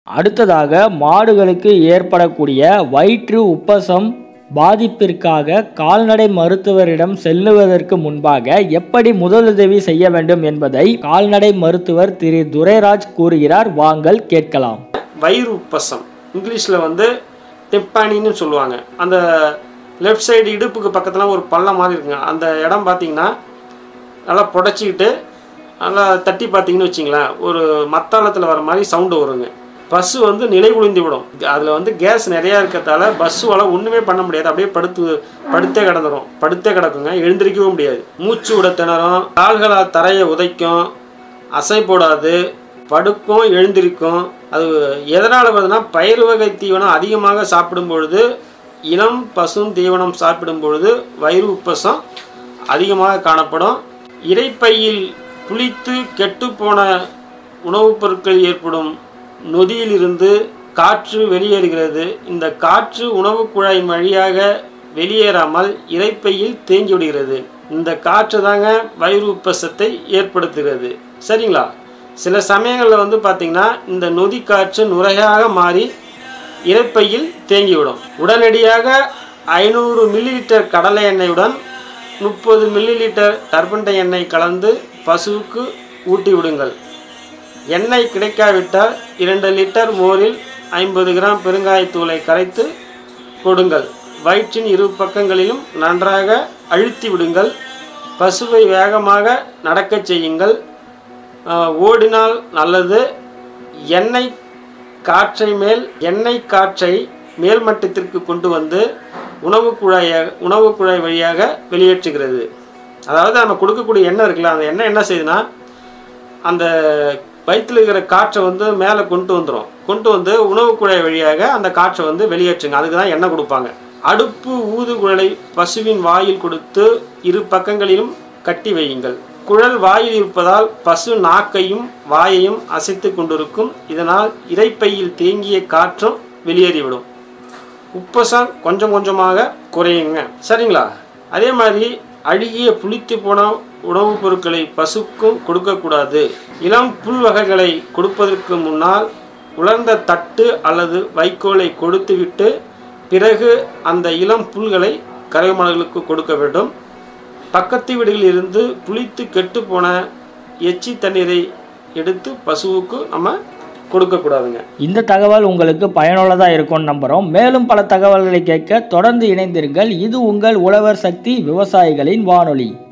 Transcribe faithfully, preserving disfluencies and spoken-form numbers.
அடுத்ததாக மாடுகளுக்கு ஏற்படக்கூடிய வயிற்று உப்பசம் பாதிப்பிற்காக கால்நடை மருத்துவரிடம் செல்லுவதற்கு முன்பாக எப்படி முதலுதவி செய்ய வேண்டும் என்பதை கால்நடை மருத்துவர் திரு துரைராஜ் கூறுகிறார். வாங்கள் கேட்கலாம். வயிறு உப்பசம் இங்கிலீஷில் வந்து டெப்பானின்னு சொல்லுவாங்க. அந்த லெஃப்ட் சைடு இடுப்புக்கு பக்கத்தில் ஒரு பள்ளம் மாதிரி இருக்குங்க. அந்த இடம் பார்த்தீங்கன்னா நல்லா புடைச்சிக்கிட்டு நல்லா தட்டி பார்த்தீங்கன்னு வச்சிங்களேன், ஒரு மத்தாளத்தில் வர மாதிரி சவுண்டு வருங்க. பஸ்ஸு வந்து நிலை குளிந்து விடும். அதில் வந்து கேஸ் நிறையா இருக்கிறதால பஸ்ஸுவால் ஒன்றுமே பண்ண முடியாது. அப்படியே படுத்து படுத்தே கிடந்துடும். படுத்தே கிடக்குங்க, எழுந்திரிக்கவும் முடியாது. மூச்சு விட திணறும், கால்களால் தரையை உதைக்கும், அசை போடாது, படுக்கும், எழுந்திருக்கும். அது எதனால் வருதுன்னா, பயிர் வகை தீவனம் அதிகமாக சாப்பிடும் பொழுது, இளம் பசும் தீவனம் சாப்பிடும் பொழுது வயிறு உப்பசம் அதிகமாக காணப்படும். இரைப்பையில் புளித்து கெட்டுப்போன உணவுப் பொருட்கள் ஏற்படும் நொதியிலிருந்து காற்று வெளியேறுகிறது. இந்த காற்று உணவு குழாயின் வழியாக வெளியேறாமல் இரைப்பையில் தேங்கி விடுகிறது. இந்த காற்று தாங்க வயிறு உப்பசத்தை ஏற்படுத்துகிறது. சரிங்களா? சில சமயங்களில் வந்து பார்த்திங்கன்னா இந்த நொதி காற்று நுரையாக மாறி இரைப்பையில் தேங்கிவிடும். உடனடியாக ஐநூறு மில்லி லிட்டர் கடலை எண்ணெயுடன் முப்பது மில்லி லிட்டர் டர்பண்டை எண்ணெய் கலந்து பசுவுக்கு ஊட்டி விடுங்கள். எண்ணெய் கிடைக்காவிட்டால் இரண்டு லிட்டர் மோரில் ஐம்பது கிராம் பெருங்காயத்தூளை கரைத்து கொடுங்கள். வயிற்றின் இரு பக்கங்களிலும் நன்றாக அழுத்தி விடுங்கள். பசுவை வேகமாக நடக்கச் செய்யுங்கள். ஓடினால் நல்லது. எண்ணெய் காற்றை மேல் எண்ணெய் காற்றை மேல் மட்டத்திற்கு கொண்டு வந்து உணவு குழாய உணவு குழாய் வழியாக வெளியேற்றுகிறது. அதாவது நம்ம கொடுக்கக்கூடிய எண்ணெய் இருக்குல்ல, அந்த எண்ணெய் என்ன செய்யுதுன்னா, அந்த வயிற்றில் இருக்கிற காற்றை வந்து மேலே கொண்டு வந்துடும். கொண்டு வந்து உணவு குழாய் வழியாக அந்த காற்றை வந்து வெளியேற்றுங்க. அதுக்கு தான் எண்ணெய் கொடுப்பாங்க. அடுப்பு ஊதுகுழலை பசுவின் வாயில் கொடுத்து இரு பக்கங்களிலும் கட்டி வையுங்கள். குழல் வாயில் இருப்பதால் பசு நாக்கையும் வாயையும் அசைத்து கொண்டிருக்கும். இதனால் இரைப்பையில் தேங்கிய காற்றும் வெளியேறிவிடும். உப்பசம் கொஞ்சம் கொஞ்சமாக குறையுங்க. சரிங்களா? அதே மாதிரி அழுகிய புளித்து போன உணவுப் பொருட்களை பசுக்கும் கொடுக்கக்கூடாது. இளம் புல் வகைகளை கொடுப்பதற்கு முன்னால் உலர்ந்த தட்டு அல்லது வைக்கோலை கொடுத்துவிட்டு பிறகு அந்த இளம் புல்களை கறவை மாடுகளுக்கு கொடுக்க வேண்டும். பக்கத்து வீடுகளில் இருந்து புளித்து கெட்டு போன எச்சி தண்ணீரை எடுத்து பசுவுக்கு நம்ம கொடுக்கக்கூடாதுங்க. இந்த தகவல் உங்களுக்கு பயனுள்ளதாக இருக்கும்னு நம்புகிறோம். மேலும் பல தகவல்களை கேட்க தொடர்ந்து இணைந்திருங்கள். இது உங்கள் உழவர் சக்தி விவசாயிகளின் வானொலி.